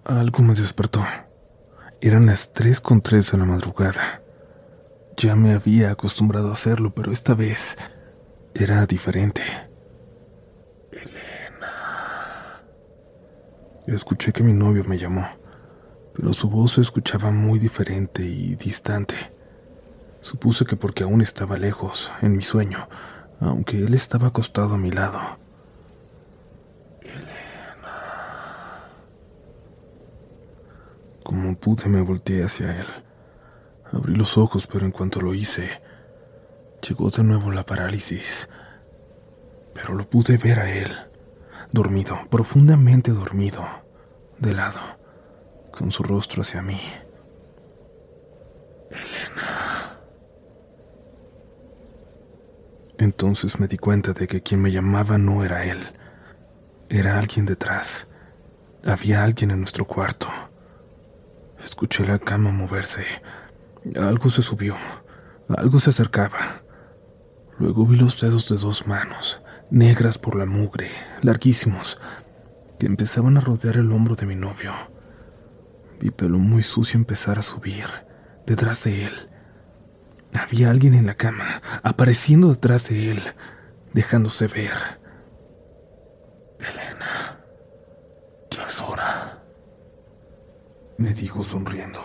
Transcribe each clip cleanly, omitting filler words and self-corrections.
Algo me despertó. Eran las 3:03 de la madrugada. Ya me había acostumbrado a hacerlo, pero esta vez era diferente. Escuché que mi novio me llamó, pero su voz se escuchaba muy diferente y distante. Supuse que porque aún estaba lejos, en mi sueño, aunque él estaba acostado a mi lado. Como pude, me volteé hacia él. Abrí los ojos, pero en cuanto lo hice, llegó de nuevo la parálisis. Pero lo pude ver a él, dormido, profundamente dormido, de lado, con su rostro hacia mí. Entonces me di cuenta de que quien me llamaba no era él. Era alguien detrás. Había alguien en nuestro cuarto. Escuché la cama moverse. Algo se subió. Algo se acercaba. Luego vi los dedos de 2 manos, negras por la mugre, larguísimos, que empezaban a rodear el hombro de mi novio. Vi pelo muy sucio empezar a subir, detrás de él. Había alguien en la cama, apareciendo detrás de él, dejándose ver. Elena, ya es hora, me dijo sonriendo.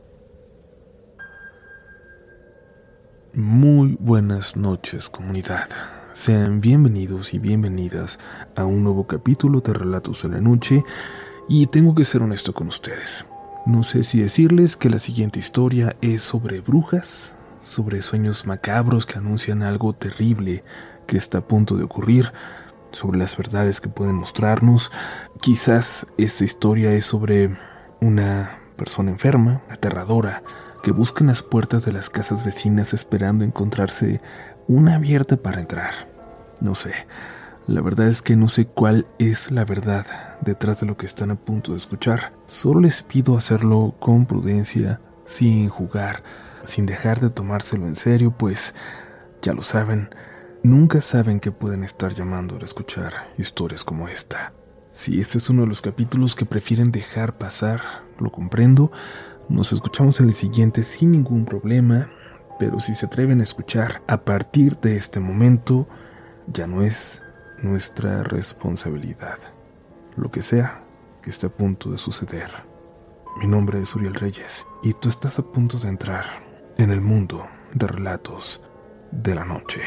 Muy buenas noches, comunidad. Sean bienvenidos y bienvenidas a un nuevo capítulo de Relatos de la Noche. Y tengo que ser honesto con ustedes. No sé si decirles que la siguiente historia es sobre brujas, sobre sueños macabros que anuncian algo terrible que está a punto de ocurrir, sobre las verdades que pueden mostrarnos. Quizás esta historia es sobre una persona enferma, aterradora, que busca en las puertas de las casas vecinas esperando encontrarse una abierta para entrar. No sé, la verdad es que no sé cuál es la verdad detrás de lo que están a punto de escuchar. Solo les pido hacerlo con prudencia, sin jugar, sin dejar de tomárselo en serio, pues ya lo saben, nunca saben que pueden estar llamando al escuchar historias como esta. Si este es uno de los capítulos que prefieren dejar pasar, lo comprendo. Nos escuchamos en el siguiente sin ningún problema, pero si se atreven a escuchar a partir de este momento, ya no es nuestra responsabilidad. Lo que sea que esté a punto de suceder. Mi nombre es Uriel Reyes y tú estás a punto de entrar en el mundo de Relatos de la Noche.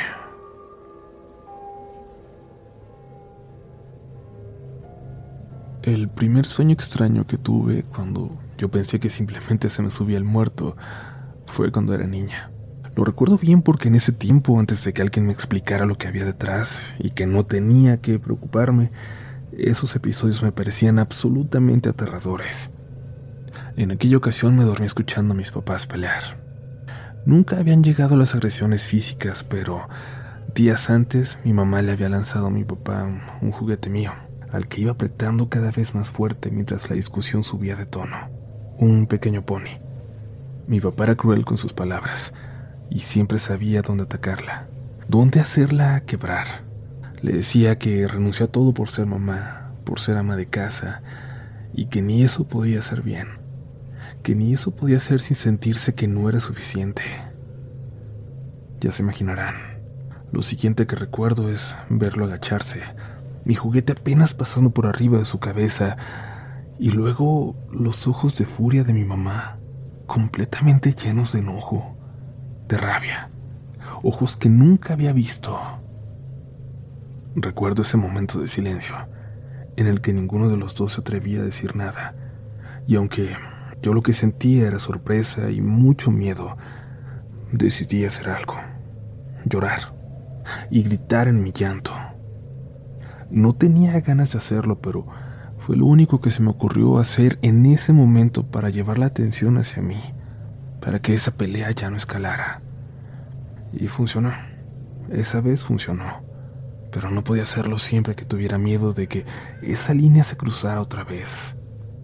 El primer sueño extraño que tuve cuando yo pensé que simplemente se me subía el muerto fue cuando era niña. Lo recuerdo bien porque en ese tiempo, antes de que alguien me explicara lo que había detrás y que no tenía que preocuparme, esos episodios me parecían absolutamente aterradores. En aquella ocasión me dormí escuchando a mis papás pelear. Nunca habían llegado las agresiones físicas, pero días antes mi mamá le había lanzado a mi papá un juguete mío, al que iba apretando cada vez más fuerte mientras la discusión subía de tono. Un pequeño pony. Mi papá era cruel con sus palabras y siempre sabía dónde atacarla, dónde hacerla quebrar. Le decía que renunció a todo por ser mamá, por ser ama de casa, y que ni eso podía ser bien, que ni eso podía ser sin sentirse que no era suficiente. Ya se imaginarán, lo siguiente que recuerdo es verlo agacharse, mi juguete apenas pasando por arriba de su cabeza, y luego los ojos de furia de mi mamá, completamente llenos de enojo, de rabia, ojos que nunca había visto. Recuerdo ese momento de silencio, en el que ninguno de los dos se atrevía a decir nada, y aunque yo lo que sentía era sorpresa y mucho miedo, decidí hacer algo, llorar y gritar en mi llanto. No tenía ganas de hacerlo, pero fue lo único que se me ocurrió hacer en ese momento para llevar la atención hacia mí, para que esa pelea ya no escalara. Y funcionó. Esa vez funcionó. Pero no podía hacerlo siempre que tuviera miedo de que esa línea se cruzara otra vez.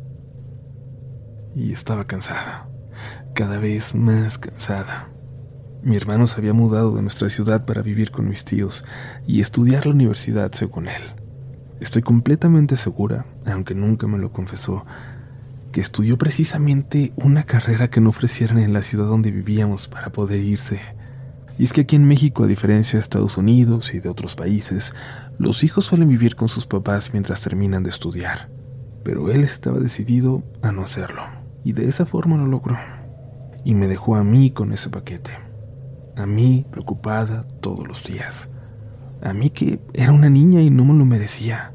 Y estaba cansada, cada vez más cansada. Mi hermano se había mudado de nuestra ciudad para vivir con mis tíos y estudiar la universidad según él. Estoy completamente segura, aunque nunca me lo confesó, que estudió precisamente una carrera que no ofrecieran en la ciudad donde vivíamos para poder irse. Y es que aquí en México, a diferencia de Estados Unidos y de otros países, los hijos suelen vivir con sus papás mientras terminan de estudiar. Pero él estaba decidido a no hacerlo, y de esa forma lo logró. Y me dejó a mí con ese paquete. A mí, preocupada todos los días. A mí que era una niña y no me lo merecía.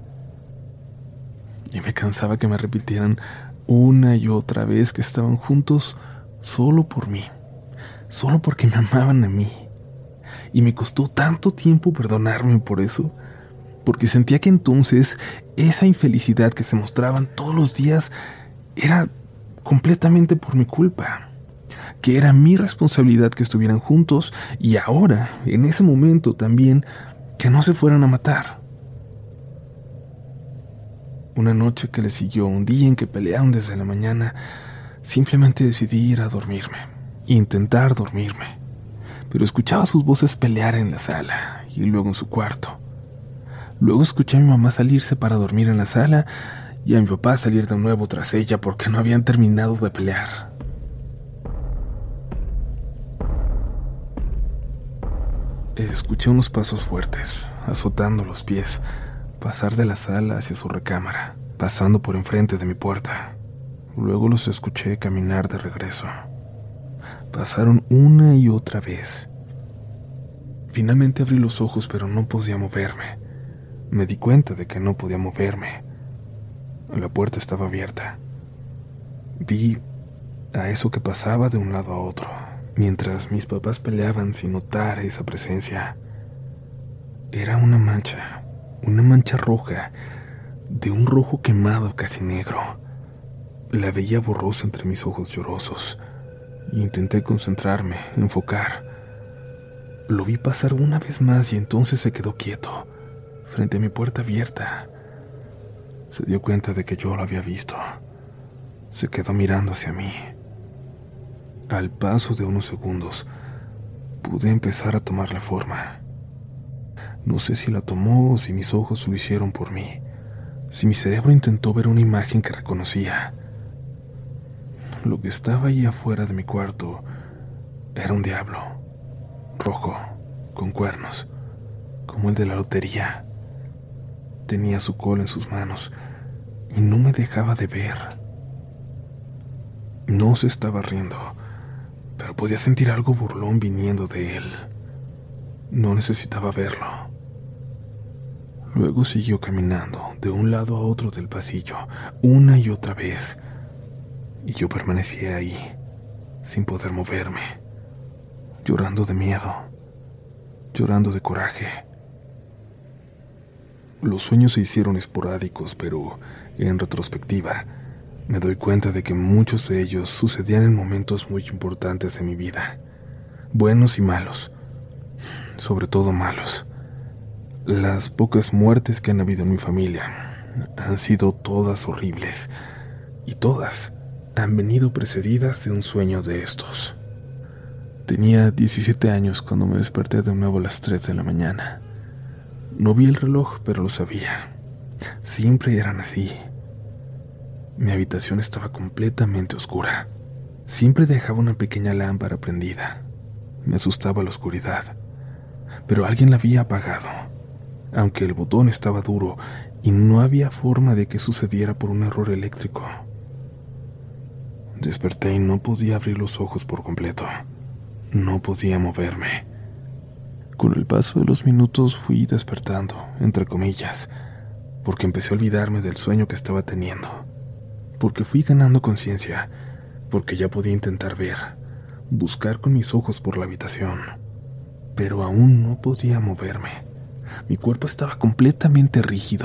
Y me cansaba que me repitieran una y otra vez que estaban juntos solo por mí, solo porque me amaban a mí. Y me costó tanto tiempo perdonarme por eso, porque sentía que entonces esa infelicidad que se mostraban todos los días era completamente por mi culpa, que era mi responsabilidad que estuvieran juntos y ahora, en ese momento también, que no se fueran a matar. Una noche que le siguió un día en que pelearon desde la mañana, simplemente decidí ir a dormirme, intentar dormirme. Pero escuchaba sus voces pelear en la sala y luego en su cuarto. Luego escuché a mi mamá salirse para dormir en la sala y a mi papá salir de nuevo tras ella porque no habían terminado de pelear. Escuché unos pasos fuertes, azotando los pies, pasar de la sala hacia su recámara, pasando por enfrente de mi puerta. Luego los escuché caminar de regreso. Pasaron una y otra vez. Finalmente abrí los ojos, pero no podía moverme. Me di cuenta de que no podía moverme. La puerta estaba abierta. Vi a eso que pasaba de un lado a otro, mientras mis papás peleaban sin notar esa presencia. Era una mancha roja, de un rojo quemado casi negro. La veía borrosa entre mis ojos llorosos. Intenté concentrarme, enfocar. Lo vi pasar una vez más y entonces se quedó quieto, frente a mi puerta abierta. Se dio cuenta de que yo lo había visto. Se quedó mirando hacia mí. Al paso de unos segundos, pude empezar a tomar la forma. No sé si la tomó o si mis ojos lo hicieron por mí, si mi cerebro intentó ver una imagen que reconocía. Lo que estaba ahí afuera de mi cuarto era un diablo, rojo, con cuernos, como el de la lotería. Tenía su cola en sus manos y no me dejaba de ver. No se estaba riendo, pero podía sentir algo burlón viniendo de él. No necesitaba verlo. Luego siguió caminando de un lado a otro del pasillo, una y otra vez, y yo permanecía ahí, sin poder moverme, llorando de miedo, llorando de coraje. Los sueños se hicieron esporádicos, pero en retrospectiva me doy cuenta de que muchos de ellos sucedían en momentos muy importantes de mi vida, buenos y malos, sobre todo malos. Las pocas muertes que han habido en mi familia han sido todas horribles, y todas han venido precedidas de un sueño de estos. Tenía 17 años cuando me desperté de nuevo a las 3 de la mañana. No vi el reloj, pero lo sabía. Siempre eran así. Mi habitación estaba completamente oscura. Siempre dejaba una pequeña lámpara prendida. Me asustaba la oscuridad, pero alguien la había apagado, aunque el botón estaba duro y no había forma de que sucediera por un error eléctrico. Desperté y no podía abrir los ojos por completo. No podía moverme. Con el paso de los minutos fui despertando, entre comillas, porque empecé a olvidarme del sueño que estaba teniendo, porque fui ganando conciencia, porque ya podía intentar ver, buscar con mis ojos por la habitación, pero aún no podía moverme. Mi cuerpo estaba completamente rígido.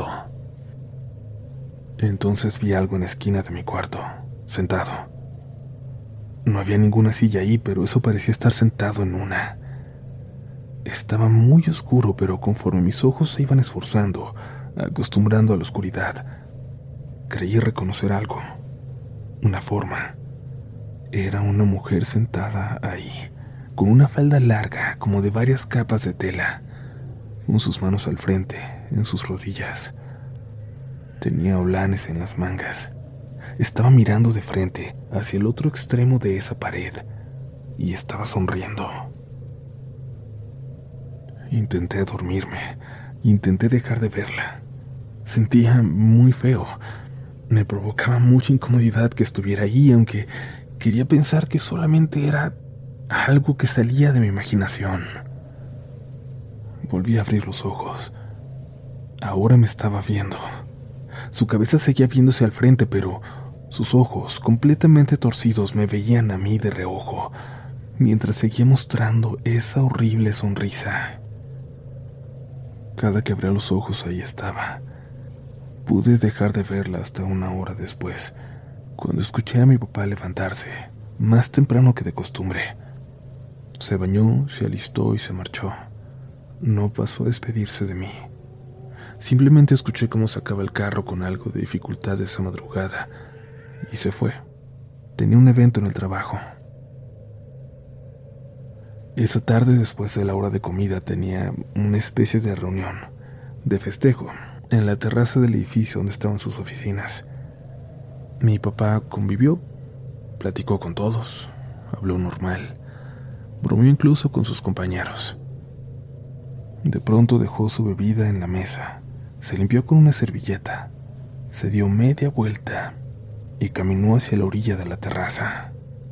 Entonces vi algo en la esquina de mi cuarto, sentado. No había ninguna silla ahí, pero eso parecía estar sentado en una. Estaba muy oscuro, pero conforme mis ojos se iban esforzando, acostumbrando a la oscuridad, creí reconocer algo, una forma. Era una mujer sentada ahí, con una falda larga, como de varias capas de tela, con sus manos al frente, en sus rodillas. Tenía holanes en las mangas. Estaba mirando de frente hacia el otro extremo de esa pared y estaba sonriendo. Intenté dormirme, intenté dejar de verla. Sentía muy feo. Me provocaba mucha incomodidad que estuviera ahí, aunque quería pensar que solamente era algo que salía de mi imaginación. Volví a abrir los ojos. Ahora me estaba viendo. Su cabeza seguía viéndose al frente, pero sus ojos, completamente torcidos, me veían a mí de reojo, mientras seguía mostrando esa horrible sonrisa. Cada que abría los ojos, ahí estaba. Pude dejar de verla hasta una hora después, cuando escuché a mi papá levantarse, más temprano que de costumbre. Se bañó, se alistó y se marchó. No pasó a despedirse de mí. Simplemente escuché cómo sacaba el carro con algo de dificultad esa madrugada y se fue. Tenía un evento en el trabajo. Esa tarde, después de la hora de comida, tenía una especie de reunión, de festejo, en la terraza del edificio donde estaban sus oficinas. Mi papá convivió, platicó con todos, habló normal, bromeó incluso con sus compañeros. De pronto dejó su bebida en la mesa, se limpió con una servilleta, se dio media vuelta y caminó hacia la orilla de la terraza.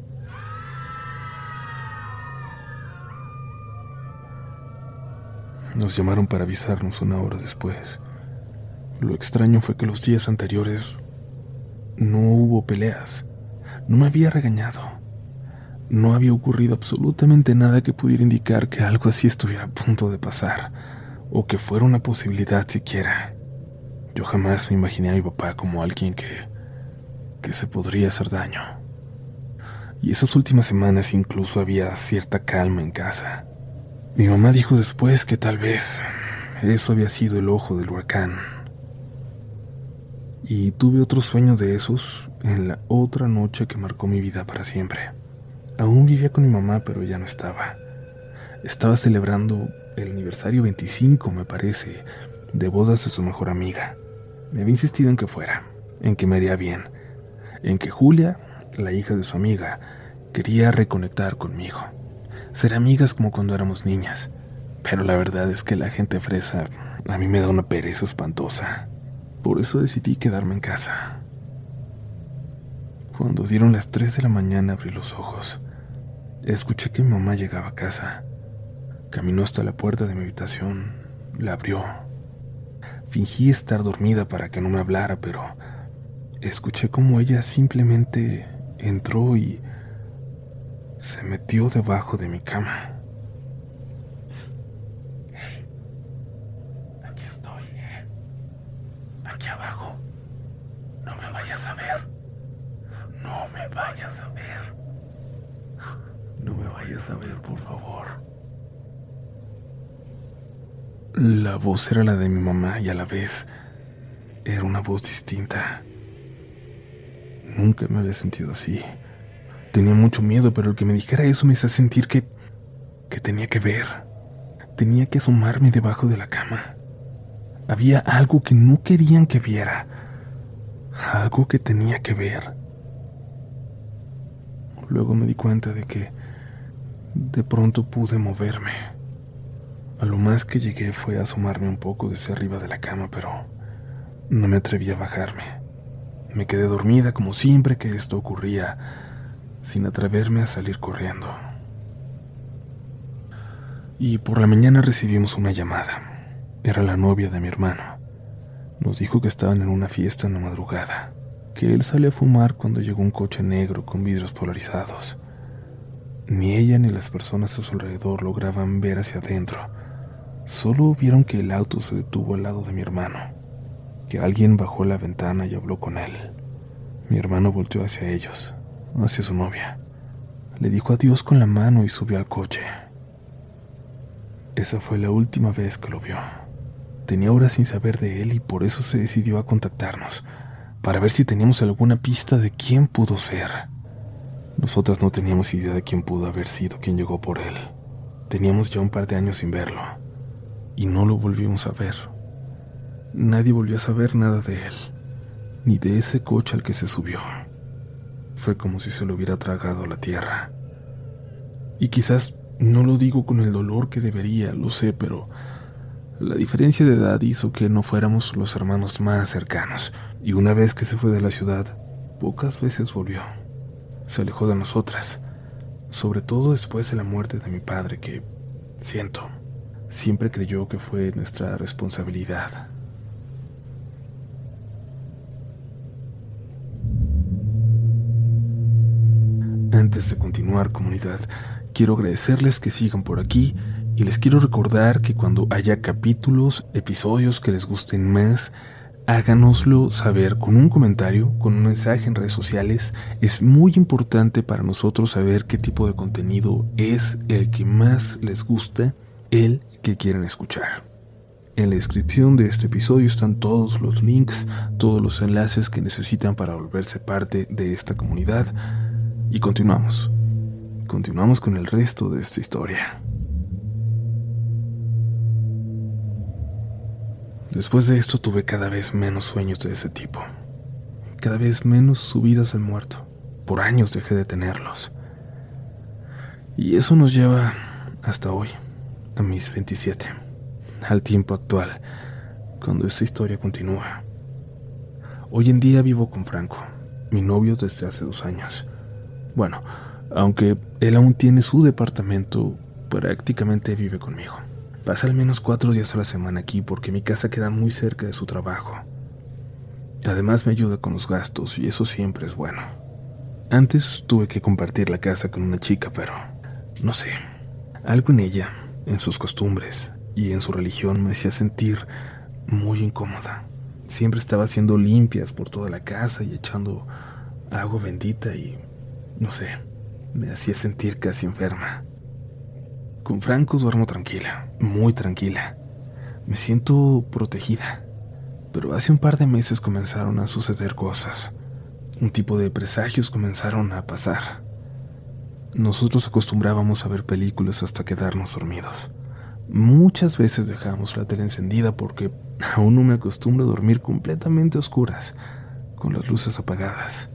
Nos llamaron para avisarnos una hora después. Lo extraño fue que los días anteriores no hubo peleas, no me había regañado, no había ocurrido absolutamente nada que pudiera indicar que algo así estuviera a punto de pasar, o que fuera una posibilidad siquiera. Yo jamás me imaginé a mi papá como alguien que se podría hacer daño. Y esas últimas semanas incluso había cierta calma en casa. Mi mamá dijo después que tal vez eso había sido el ojo del huracán. Y tuve otro sueño de esos en la otra noche que marcó mi vida para siempre. Aún vivía con mi mamá, pero ya no estaba. Estaba celebrando el aniversario 25, me parece, de bodas de su mejor amiga. Me había insistido en que fuera, en que me haría bien, en que Julia, la hija de su amiga, quería reconectar conmigo, ser amigas como cuando éramos niñas. Pero la verdad es que la gente fresa a mí me da una pereza espantosa. Por eso decidí quedarme en casa. Cuando dieron las 3 de la mañana abrí los ojos. Escuché que mi mamá llegaba a casa. Caminó hasta la puerta de mi habitación, la abrió. Fingí estar dormida para que no me hablara, pero escuché cómo ella simplemente entró y se metió debajo de mi cama. Aquí estoy, aquí abajo. No me vayas a ver. No me vayas a ver. No me vayas a ver, por favor. La voz era la de mi mamá y a la vez era una voz distinta. Nunca me había sentido así. Tenía mucho miedo, pero el que me dijera eso me hizo sentir que tenía que ver. Tenía que asomarme debajo de la cama. Había algo que no querían que viera. Algo que tenía que ver. Luego me di cuenta de que de pronto pude moverme. A lo más que llegué fue a asomarme un poco desde arriba de la cama, pero no me atreví a bajarme. Me quedé dormida como siempre que esto ocurría, sin atreverme a salir corriendo. Y por la mañana recibimos una llamada. Era la novia de mi hermano. Nos dijo que estaban en una fiesta en la madrugada, que él salió a fumar cuando llegó un coche negro con vidrios polarizados. Ni ella ni las personas a su alrededor lograban ver hacia adentro. Solo vieron que el auto se detuvo al lado de mi hermano, que alguien bajó la ventana y habló con él. Mi hermano volteó hacia ellos, hacia su novia. Le dijo adiós con la mano y subió al coche. Esa fue la última vez que lo vio. Tenía horas sin saber de él y por eso se decidió a contactarnos, para ver si teníamos alguna pista de quién pudo ser. Nosotras no teníamos idea de quién pudo haber sido quien llegó por él. Teníamos ya un par de años sin verlo, y no lo volvimos a ver. Nadie volvió a saber nada de él. ni de ese coche al que se subió. Fue como si se lo hubiera tragado la tierra. Y quizás no lo digo con el dolor que debería, lo sé, pero la diferencia de edad hizo que no fuéramos los hermanos más cercanos. Y una vez que se fue de la ciudad, pocas veces volvió. Se alejó de nosotras, sobre todo después de la muerte de mi padre, que, siempre creyó que fue nuestra responsabilidad. Antes de continuar, comunidad, quiero agradecerles que sigan por aquí y les quiero recordar que cuando haya capítulos, episodios que les gusten más, háganoslo saber con un comentario, con un mensaje en redes sociales. Es muy importante para nosotros saber qué tipo de contenido es el que más les gusta, el que quieren escuchar. En la descripción de este episodio están todos los links, todos los enlaces que necesitan para volverse parte de esta comunidad. Y continuamos con el resto de esta historia. Después de esto tuve cada vez menos sueños de ese tipo, cada vez menos subidas al muerto. Por años dejé de tenerlos. Y eso nos lleva hasta hoy, a mis 27, al tiempo actual, cuando esta historia continúa. Hoy en día vivo con Franco, mi novio desde hace 2 años. Bueno, aunque él aún tiene su departamento, prácticamente vive conmigo. Pasa al menos 4 días a la semana aquí porque mi casa queda muy cerca de su trabajo. Además me ayuda con los gastos y eso siempre es bueno. Antes tuve que compartir la casa con una chica, pero no sé, algo en ella, en sus costumbres y en su religión me hacía sentir muy incómoda. Siempre estaba haciendo limpias por toda la casa y echando agua bendita y no sé, me hacía sentir casi enferma. Con Franco duermo tranquila, muy tranquila. Me siento protegida. Pero hace un par de meses comenzaron a suceder cosas. Un tipo de presagios comenzaron a pasar. Nosotros acostumbrábamos a ver películas hasta quedarnos dormidos. Muchas veces dejábamos la tele encendida porque aún no me acostumbro a dormir completamente a oscuras, con las luces apagadas.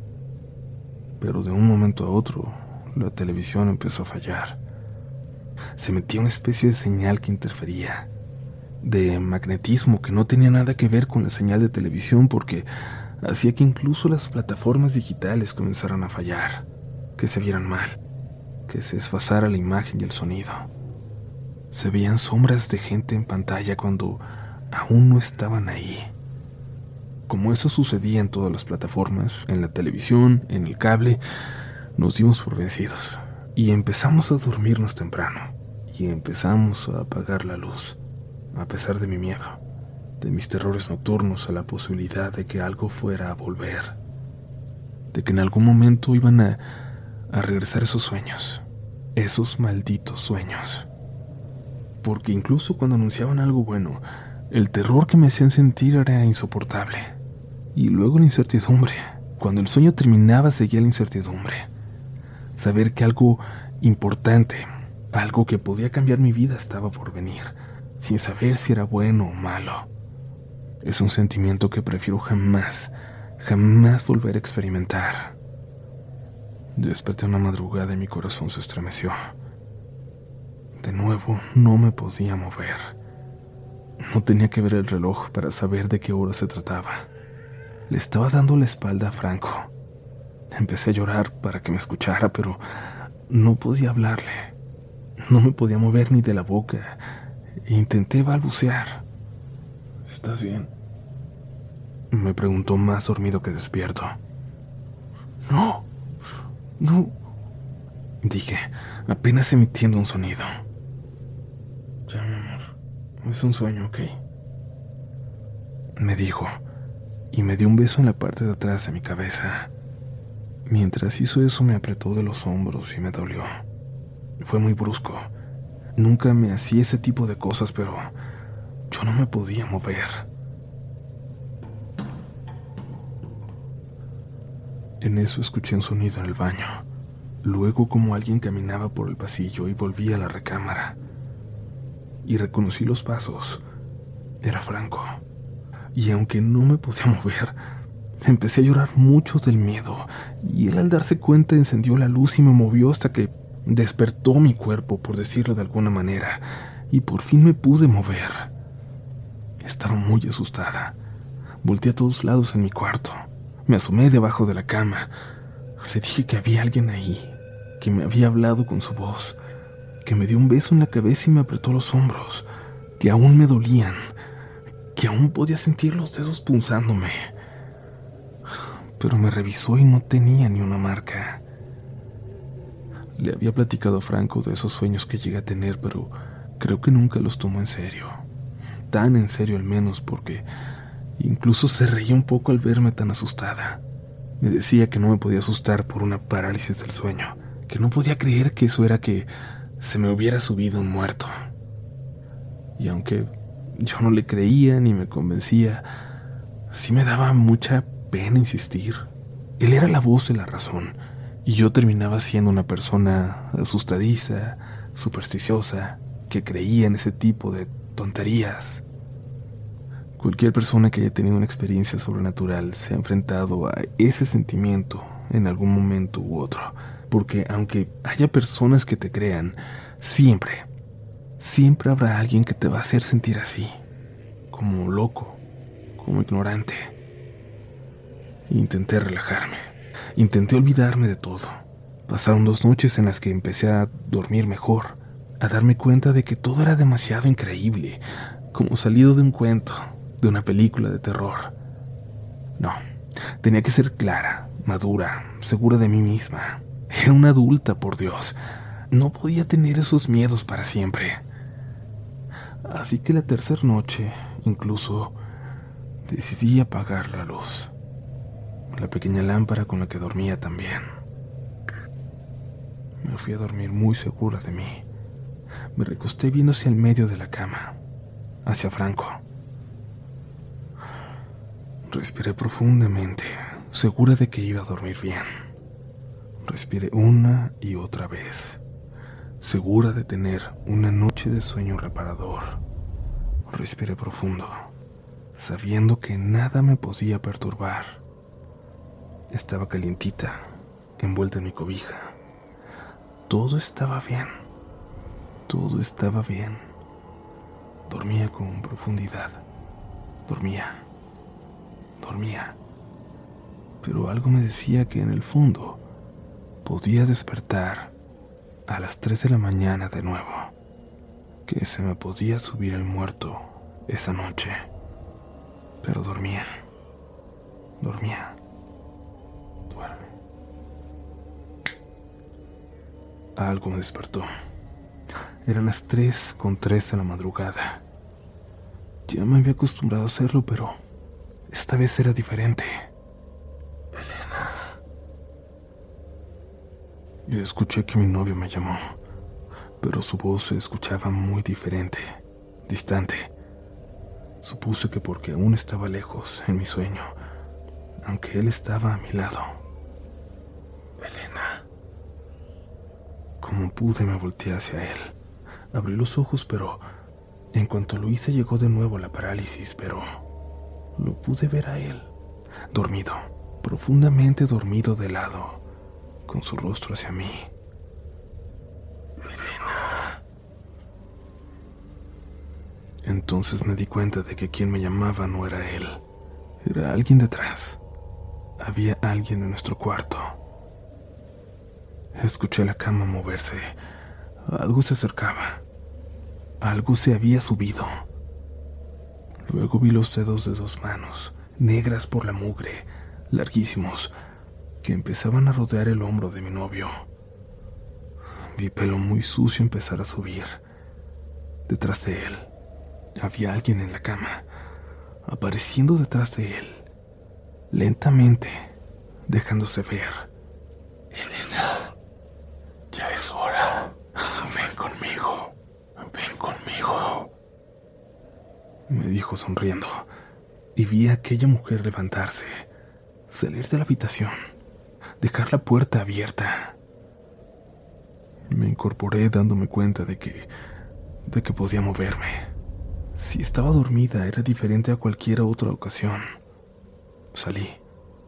Pero de un momento a otro, la televisión empezó a fallar. Se metía una especie de señal que interfería, de magnetismo que no tenía nada que ver con la señal de televisión porque hacía que incluso las plataformas digitales comenzaran a fallar, que se vieran mal, que se desfasara la imagen y el sonido. Se veían sombras de gente en pantalla cuando aún no estaban ahí. Como eso sucedía en todas las plataformas, en la televisión, en el cable, nos dimos por vencidos y empezamos a dormirnos temprano y empezamos a apagar la luz, a pesar de mi miedo, de mis terrores nocturnos a la posibilidad de que algo fuera a volver, de que en algún momento iban a regresar esos sueños, esos malditos sueños. Porque incluso cuando anunciaban algo bueno, el terror que me hacían sentir era insoportable. Y luego la incertidumbre. Cuando el sueño terminaba seguía la incertidumbre. Saber que algo importante, algo que podía cambiar mi vida estaba por venir, sin saber si era bueno o malo. Es un sentimiento que prefiero jamás volver a experimentar. Desperté una madrugada y mi corazón se estremeció. De nuevo, no me podía mover. No tenía que ver el reloj para saber de qué hora se trataba. Le estaba dando la espalda a Franco. Empecé a llorar para que me escuchara, pero no podía hablarle. No me podía mover ni de la boca. Intenté balbucear. ¿Estás bien?, me preguntó más dormido que despierto. No, dije, apenas emitiendo un sonido. Ya, mi amor, es un sueño, ¿ok?, me dijo, y me dio un beso en la parte de atrás de mi cabeza. Mientras hizo eso me apretó de los hombros y me dolió. Fue muy brusco. Nunca me hacía ese tipo de cosas, pero yo no me podía mover. En eso escuché un sonido en el baño. Luego como alguien caminaba por el pasillo y volvía a la recámara. Y reconocí los pasos. Era Franco. Y aunque no me podía mover, Empecé a llorar mucho del miedo, y él al darse cuenta encendió la luz y me movió hasta que despertó mi cuerpo, por decirlo de alguna manera, y por fin me pude mover. Estaba muy asustada. Volteé a todos lados en mi cuarto. Me asomé debajo de la cama. Le dije que había alguien ahí, que me había hablado con su voz, que me dio un beso en la cabeza y me apretó los hombros, que aún me dolían, que aún podía sentir los dedos punzándome. Pero me revisó y no tenía ni una marca. Le había platicado a Franco de esos sueños que llegué a tener, pero creo que nunca los tomó en serio. Tan en serio al menos, porque incluso se reía un poco al verme tan asustada. Me decía que no me podía asustar por una parálisis del sueño, que no podía creer que eso era que se me hubiera subido un muerto. Y aunque yo no le creía ni me convencía, sí me daba mucha pena insistir. Él era la voz de la razón, y yo terminaba siendo una persona asustadiza, supersticiosa, que creía en ese tipo de tonterías. Cualquier persona que haya tenido una experiencia sobrenatural se ha enfrentado a ese sentimiento en algún momento u otro, porque aunque haya personas que te crean, siempre habrá alguien que te va a hacer sentir así, como loco, como ignorante. Intenté relajarme, intenté olvidarme de todo. Pasaron 2 noches en las que empecé a dormir mejor, a darme cuenta de que todo era demasiado increíble, como salido de un cuento, de una película de terror. No, tenía que ser clara, madura, segura de mí misma. Era una adulta, por Dios. No podía tener esos miedos para siempre. Así que la tercera noche, incluso, decidí apagar la luz. La pequeña lámpara con la que dormía también. Me fui a dormir muy segura de mí. Me recosté viendo hacia el medio de la cama, hacia Franco. Respiré profundamente, segura de que iba a dormir bien. Respiré una y otra vez, segura de tener una noche de sueño reparador. Respiré profundo, sabiendo que nada me podía perturbar. Estaba calientita, envuelta en mi cobija. Todo estaba bien. Todo estaba bien. Dormía con profundidad. Dormía. Pero algo me decía que en el fondo podía despertar a las 3 de la mañana de nuevo. Que se me podía subir el muerto esa noche. Pero dormía. Duerme. Algo me despertó. Eran las 3:03 de la madrugada. Ya me había acostumbrado a hacerlo, pero esta vez era diferente. Elena. Y escuché que mi novio me llamó, pero su voz se escuchaba muy diferente, distante. Supuse que porque aún estaba lejos en mi sueño, aunque él estaba a mi lado. Elena. Como pude me volteé hacia él. Abrí los ojos, pero en cuanto lo hice llegó de nuevo la parálisis, pero lo pude ver a él, dormido, profundamente dormido de lado, con su rostro hacia mí. Elena. Entonces me di cuenta de que quien me llamaba no era él, era alguien detrás. Había alguien en nuestro cuarto. Escuché la cama moverse. Algo se acercaba. Algo se había subido. Luego vi los dedos de 2 manos, negras por la mugre, larguísimos, que empezaban a rodear el hombro de mi novio. Vi pelo muy sucio empezar a subir. Detrás de él había alguien en la cama, apareciendo detrás de él, lentamente, dejándose ver. Elena, ya es hora. Ven conmigo. Ven conmigo, me dijo sonriendo, y vi a aquella mujer levantarse, salir de la habitación, dejar la puerta abierta. Me incorporé dándome cuenta de que podía moverme. Si estaba dormida era diferente a cualquier otra ocasión. Salí,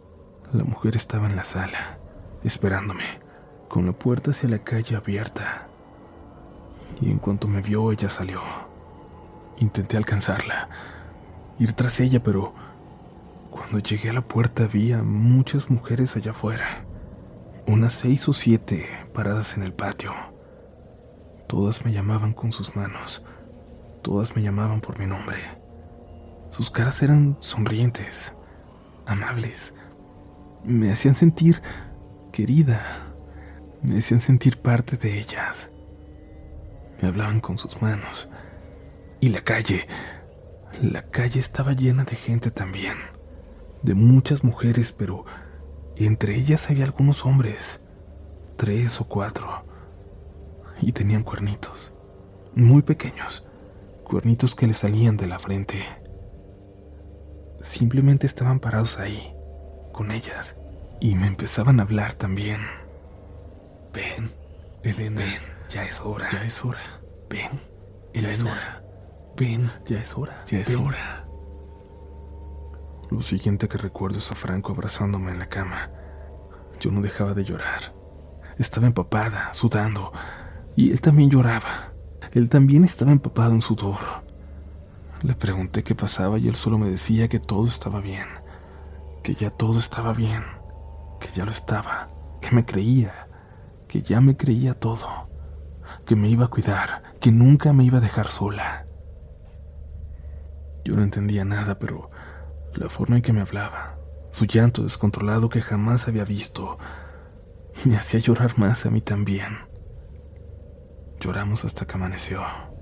La mujer estaba en la sala, esperándome, con la puerta hacia la calle abierta. Y en cuanto me vio, ella salió. Intenté alcanzarla, ir tras ella, pero cuando llegué a la puerta vi a muchas mujeres allá afuera, unas 6 o 7 paradas en el patio. Todas me llamaban con sus manos, todas me llamaban por mi nombre. Sus caras eran sonrientes, amables. Me hacían sentir querida, me hacían sentir parte de ellas. Me hablaban con sus manos. Y la calle estaba llena de gente también, de muchas mujeres, pero entre ellas había algunos hombres, 3 o 4, y tenían cuernitos, muy pequeños, cuernitos que les salían de la frente. Simplemente estaban parados ahí, con ellas, y me empezaban a hablar también. Ven, Elena, ven, ya es hora, ven, Elena, ya es hora. Ven, ya es hora, ya es hora. Lo siguiente que recuerdo es a Franco abrazándome en la cama. Yo no dejaba de llorar. Estaba empapada, sudando, y él también lloraba. Él también estaba empapado en sudor. Le pregunté qué pasaba y él solo me decía que todo estaba bien, que ya todo estaba bien, que ya lo estaba, que me creía, que ya me creía todo, que me iba a cuidar, que nunca me iba a dejar sola. Yo no entendía nada, pero la forma en que me hablaba, su llanto descontrolado que jamás había visto, me hacía llorar más a mí también. Lloramos hasta que amaneció.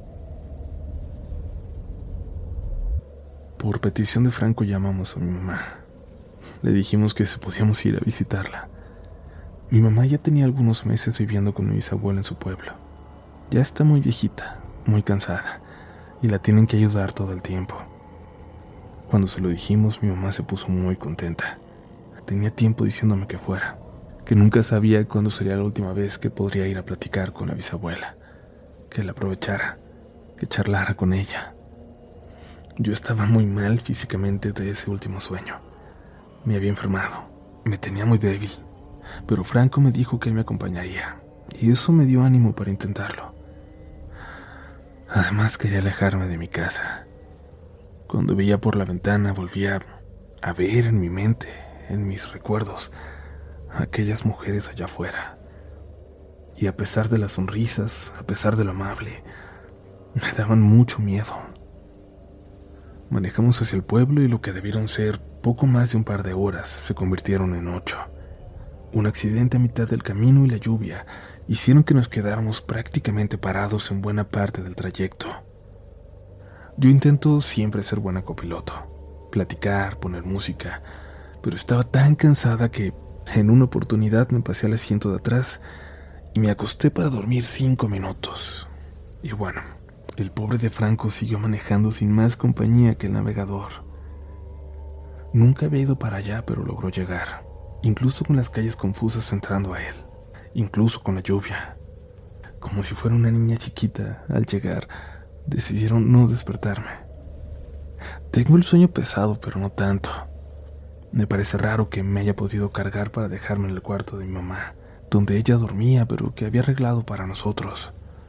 Por petición de Franco llamamos a mi mamá. Le dijimos que si podíamos ir a visitarla. Mi mamá ya tenía algunos meses viviendo con mi bisabuela en su pueblo. Ya está muy viejita, muy cansada, y la tienen que ayudar todo el tiempo. Cuando se lo dijimos, mi mamá se puso muy contenta. Tenía tiempo diciéndome que fuera, que nunca sabía cuándo sería la última vez que podría ir a platicar con la bisabuela, que la aprovechara, que charlara con ella. Yo estaba muy mal físicamente de ese último sueño. Me había enfermado, me tenía muy débil, pero Franco me dijo que él me acompañaría, y eso me dio ánimo para intentarlo. Además, quería alejarme de mi casa. Cuando veía por la ventana, volvía a ver en mi mente, en mis recuerdos, a aquellas mujeres allá afuera. Y a pesar de las sonrisas, a pesar de lo amable, me daban mucho miedo. Manejamos hacia el pueblo y lo que debieron ser poco más de un par de horas se convirtieron en 8. Un accidente a mitad del camino y la lluvia hicieron que nos quedáramos prácticamente parados en buena parte del trayecto. Yo intento siempre ser buena copiloto, platicar, poner música, pero estaba tan cansada que en una oportunidad me pasé al asiento de atrás y me acosté para dormir 5 minutos. Y bueno, el pobre de Franco siguió manejando sin más compañía que el navegador. Nunca había ido para allá, pero logró llegar, incluso con las calles confusas entrando a él, incluso con la lluvia. Como si fuera una niña chiquita, al llegar, decidieron no despertarme. Tengo el sueño pesado, pero no tanto. Me parece raro que me haya podido cargar para dejarme en el cuarto de mi mamá, donde ella dormía, pero que había arreglado para nosotros.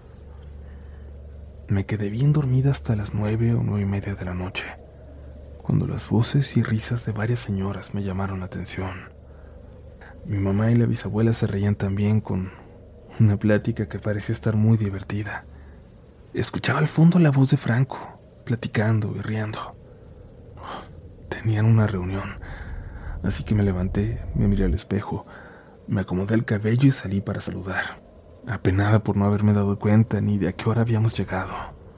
Me quedé bien dormida hasta las 9 o 9:30 de la noche, cuando las voces y risas de varias señoras me llamaron la atención. Mi mamá y la bisabuela se reían también, con una plática que parecía estar muy divertida. Escuchaba al fondo la voz de Franco, platicando y riendo. Tenían una reunión, así que me levanté, me miré al espejo, me acomodé el cabello y salí para saludar, apenada por no haberme dado cuenta ni de a qué hora habíamos llegado.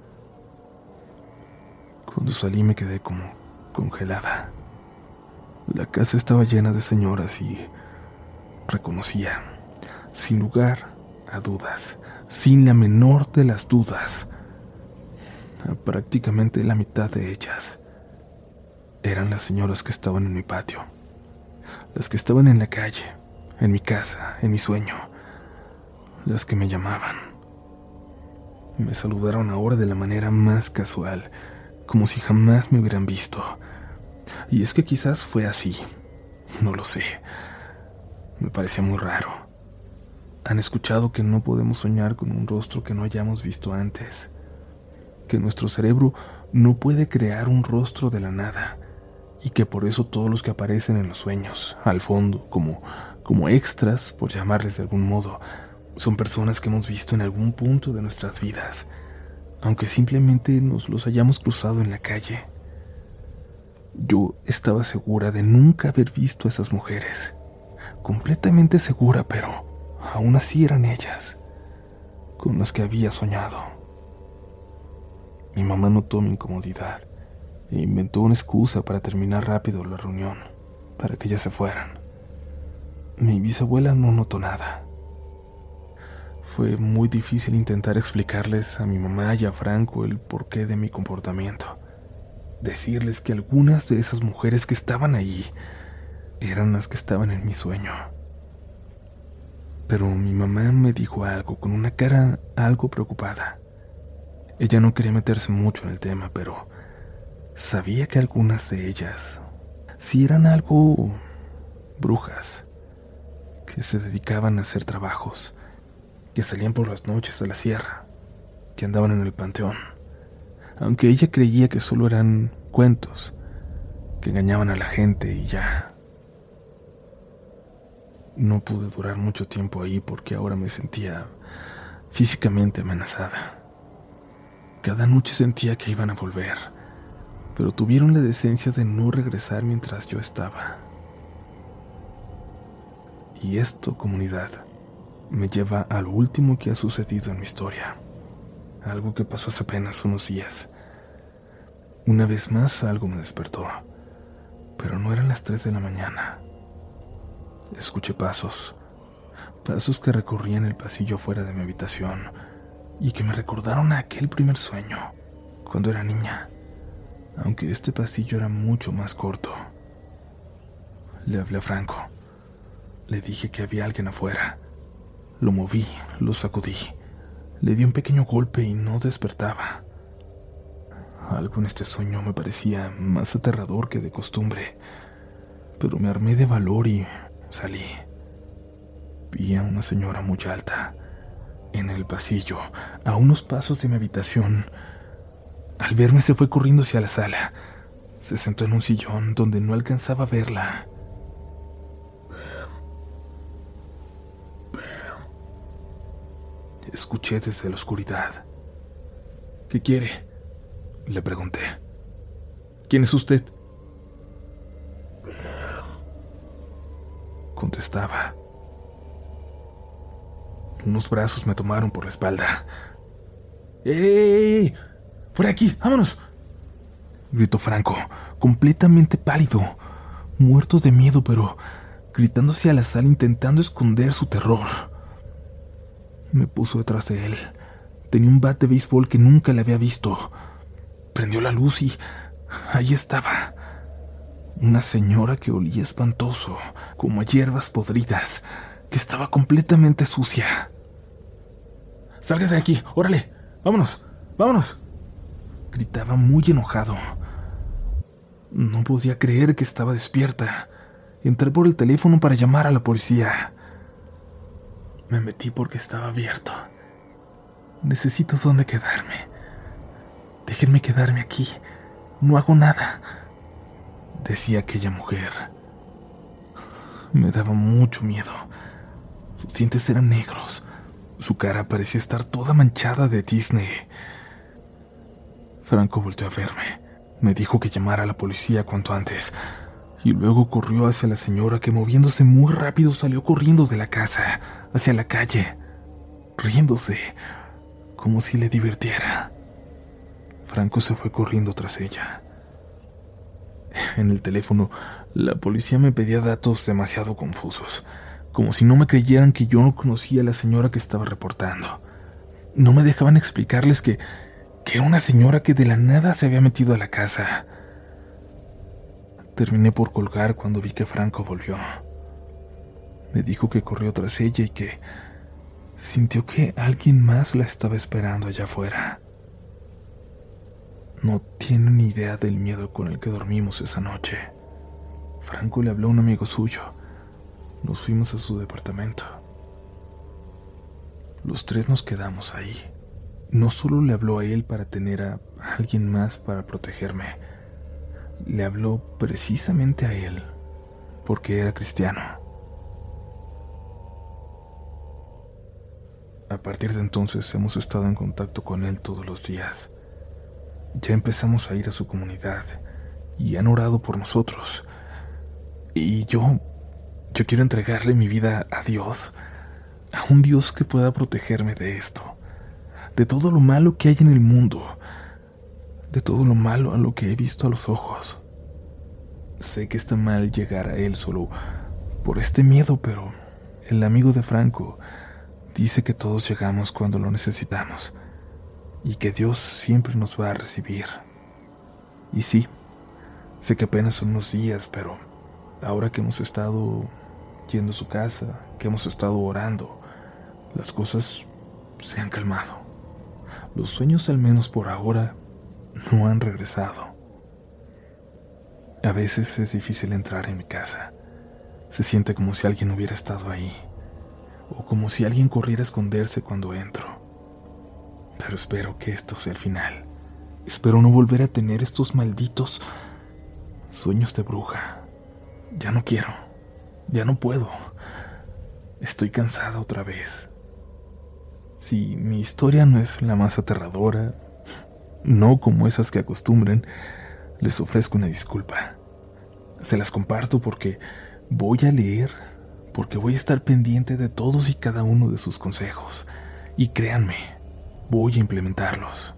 Cuando salí me quedé como congelada. La casa estaba llena de señoras y reconocía, sin lugar a dudas, sin la menor de las dudas, a prácticamente la mitad de ellas. Eran las señoras que estaban en mi patio, las que estaban en la calle, en mi casa, en mi sueño, las que me llamaban. Me saludaron ahora de la manera más casual, como si jamás me hubieran visto. Y es que quizás fue así. No lo sé. Me parecía muy raro. Han escuchado que no podemos soñar con un rostro que no hayamos visto antes, que nuestro cerebro no puede crear un rostro de la nada, y que por eso todos los que aparecen en los sueños, al fondo, como extras, por llamarles de algún modo, son personas que hemos visto en algún punto de nuestras vidas, aunque simplemente nos los hayamos cruzado en la calle. Yo estaba segura de nunca haber visto a esas mujeres, completamente segura, pero aún así eran ellas, con las que había soñado. Mi mamá notó mi incomodidad e inventó una excusa para terminar rápido la reunión, para que ya se fueran. Mi bisabuela no notó nada. Fue muy difícil intentar explicarles a mi mamá y a Franco el porqué de mi comportamiento. Decirles que algunas de esas mujeres que estaban allí eran las que estaban en mi sueño. Pero mi mamá me dijo algo con una cara algo preocupada. Ella no quería meterse mucho en el tema, pero sabía que algunas de ellas sí eran algo brujas, que se dedicaban a hacer trabajos, que salían por las noches a la sierra, que andaban en el panteón, aunque ella creía que solo eran cuentos, que engañaban a la gente y ya. No pude durar mucho tiempo ahí porque ahora me sentía físicamente amenazada. Cada noche sentía que iban a volver, pero tuvieron la decencia de no regresar mientras yo estaba. Y esto, comunidad, me lleva a lo último que ha sucedido en mi historia. Algo que pasó hace apenas unos días. Una vez más algo me despertó, pero no eran las 3 de la mañana. Escuché pasos que recorrían el pasillo fuera de mi habitación y que me recordaron a aquel primer sueño, cuando era niña, aunque este pasillo era mucho más corto. Le hablé a Franco. Le dije que había alguien afuera. Lo moví, lo sacudí. Le di un pequeño golpe y no despertaba. Algo en este sueño me parecía más aterrador que de costumbre, pero me armé de valor y salí. Vi a una señora muy alta, en el pasillo, a unos pasos de mi habitación. Al verme se fue corriendo hacia la sala. Se sentó en un sillón donde no alcanzaba a verla. Escuché desde la oscuridad. ¿Qué quiere?, le pregunté. ¿Quién es usted?, contestaba. Unos brazos me tomaron por la espalda. ¡Ey! ¡Fuera de aquí! ¡Vámonos!, gritó Franco, completamente pálido, muerto de miedo, pero gritando hacia la sala intentando esconder su terror. Me puso detrás de él. Tenía un bat de béisbol que nunca le había visto. Prendió la luz y ahí estaba. Una señora que olía espantoso, como a hierbas podridas, que estaba completamente sucia. ¡Sálgase de aquí! ¡Órale! ¡Vámonos! ¡Vámonos!, gritaba muy enojado. No podía creer que estaba despierta. Entré por el teléfono para llamar a la policía. Me metí porque estaba abierto. Necesito dónde quedarme. Déjenme quedarme aquí. No hago nada, decía aquella mujer. Me daba mucho miedo. Sus dientes eran negros. Su cara parecía estar toda manchada de tizne. Franco volteó a verme. Me dijo que llamara a la policía cuanto antes. Y luego corrió hacia la señora que, moviéndose muy rápido, salió corriendo de la casa, hacia la calle, riéndose, como si le divirtiera. Franco se fue corriendo tras ella. En el teléfono, la policía me pedía datos demasiado confusos, como si no me creyeran que yo no conocía a la señora que estaba reportando. No me dejaban explicarles que era una señora que de la nada se había metido a la casa. Terminé por colgar cuando vi que Franco volvió. Me dijo que corrió tras ella y que sintió que alguien más la estaba esperando allá afuera. No tienen ni idea del miedo con el que dormimos esa noche. Franco le habló a un amigo suyo. Nos fuimos a su departamento. Los tres nos quedamos ahí. No solo le habló a él para tener a alguien más para protegerme, le habló precisamente a él, porque era cristiano. A partir de entonces hemos estado en contacto con él todos los días. Ya empezamos a ir a su comunidad y han orado por nosotros. Y yo quiero entregarle mi vida a Dios, a un Dios que pueda protegerme de esto, de todo lo malo que hay en el mundo, de todo lo malo a lo que he visto a los ojos. Sé que está mal llegar a él solo por este miedo, pero el amigo de Franco dice que todos llegamos cuando lo necesitamos y que Dios siempre nos va a recibir. Y sí, sé que apenas son unos días, pero ahora que hemos estado yendo a su casa, que hemos estado orando, las cosas se han calmado. Los sueños, al menos por ahora, no han regresado. A veces es difícil entrar en mi casa. Se siente como si alguien hubiera estado ahí, o como si alguien corriera a esconderse cuando entro. Pero espero que esto sea el final. Espero no volver a tener estos malditos sueños de bruja. Ya no quiero, ya no puedo. Estoy cansada otra vez. Si mi historia no es la más aterradora, no como esas que acostumbran, les ofrezco una disculpa. Se las comparto porque voy a leer, porque voy a estar pendiente de todos y cada uno de sus consejos. Y créanme, voy a implementarlos.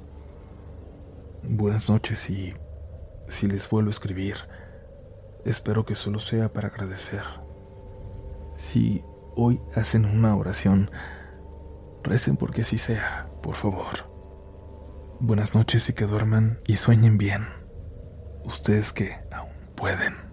Buenas noches y si les vuelvo a escribir, espero que solo sea para agradecer. Si hoy hacen una oración, recen porque así sea, por favor. Buenas noches y que duerman y sueñen bien. Ustedes que aún pueden.